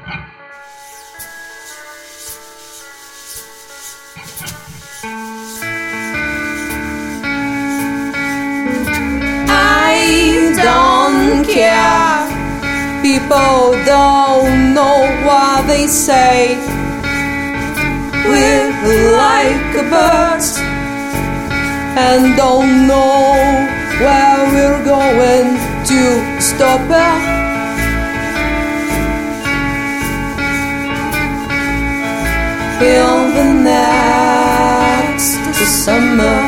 I don't care. People don't know what they say. We're like a bird and don't know where we're going to stop it. In the next summer,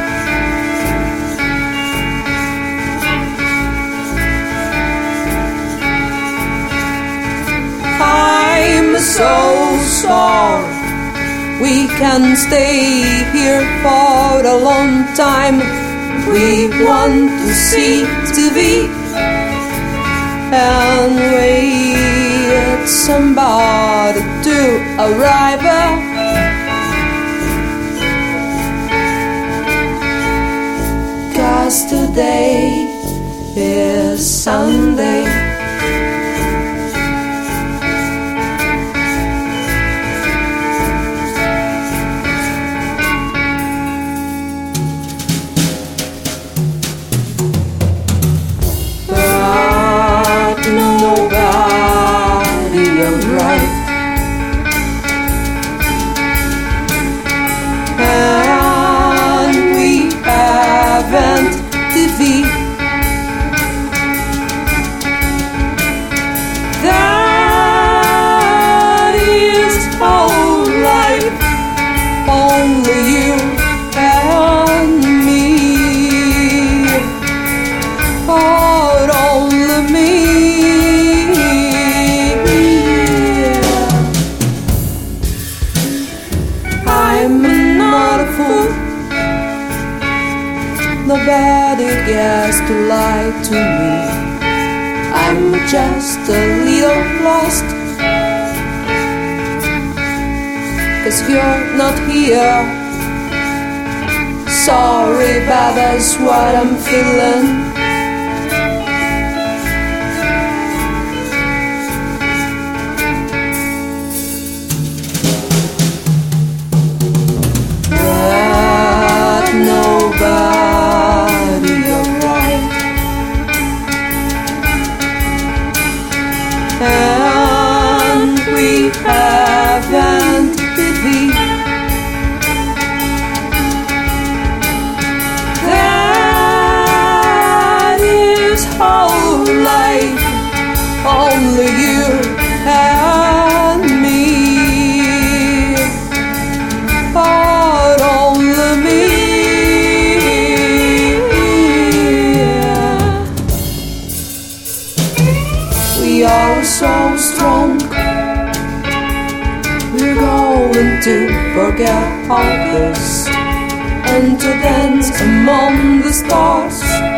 I'm so sorry. We can stay here for a long time. We want to see TV and wait somebody to arrive. Cause today is Sunday. Nobody gets to lie to me. I'm just a little lost, 'cause you're not here. Sorry, but that's what I'm feeling. But nobody arrived, and we haven't TV. That is whole life, only you and me. But only me. We are so strong. We're going to forget all this and to dance among the stars.